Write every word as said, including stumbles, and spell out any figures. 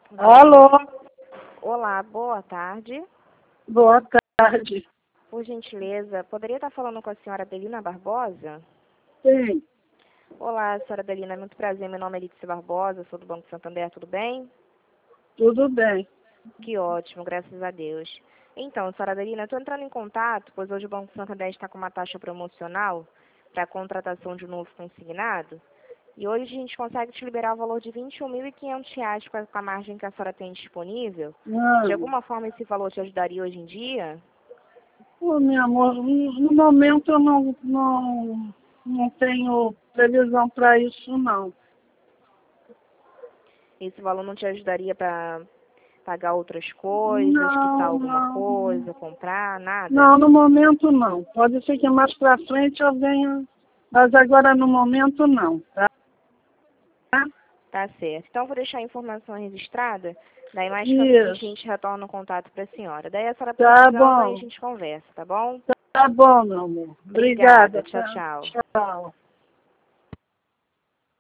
Alô, Olá, boa tarde. boa tarde. Por gentileza, poderia estar falando com a senhora Adelina Barbosa? Sim, Olá, senhora Adelina, muito prazer. Meu nome é Lídice Barbosa, sou do Banco Santander, tudo bem? tudo bem. Que ótimo, graças a Deus. Então, senhora Adelina, estou entrando em contato, pois hoje o Banco Santander está com uma taxa promocional para a contratação de um novo consignado. E hoje a gente consegue te liberar o valor de vinte e um mil e quinhentos reais com a com a margem que a senhora tem disponível. De Não, alguma forma esse valor te ajudaria hoje em dia? ô, meu amor, no momento eu não, não, não tenho previsão para isso, não. Esse valor não te ajudaria para pagar outras coisas, quitar Não, alguma não. coisa, comprar, nada? Não, no momento não. Pode ser que mais para frente eu venha, mas agora no momento não, tá? Tá certo. Então, vou deixar a informação registrada. Daí, mais pra frente, a Isso, gente retorna o contato para a senhora. Daí, a senhora tá precisando, aí a bom. gente conversa, tá bom? Tá bom, meu amor. Obrigada. Obrigada, Tchau, tá? tchau. Tchau.